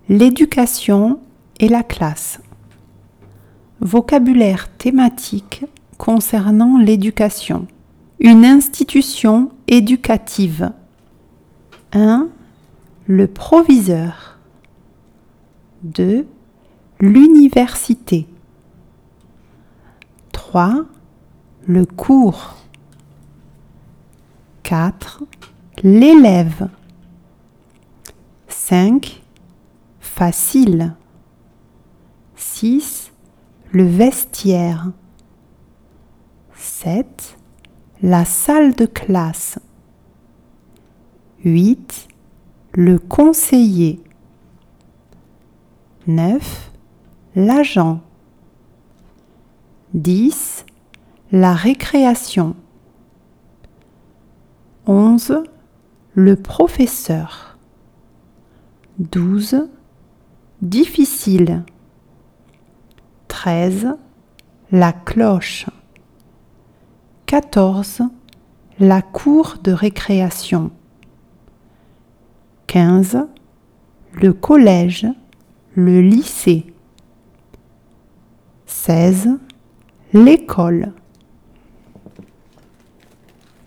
l'éducation et la classe. Vocabulaire thématique concernant l'éducation. Une institution éducative. 1. Le proviseur. 2. L'université. 3. Le cours. 4. L'élève. 5. Facile. 6. Le vestiaire. 7. La salle de classe. 8. Le conseiller. 9. L'agent. 10. La récréation. 11. Le professeur. 12. Difficile. 13. La cloche. 14. La cour de récréation. 15. Le collège, le lycée. 16. L'école.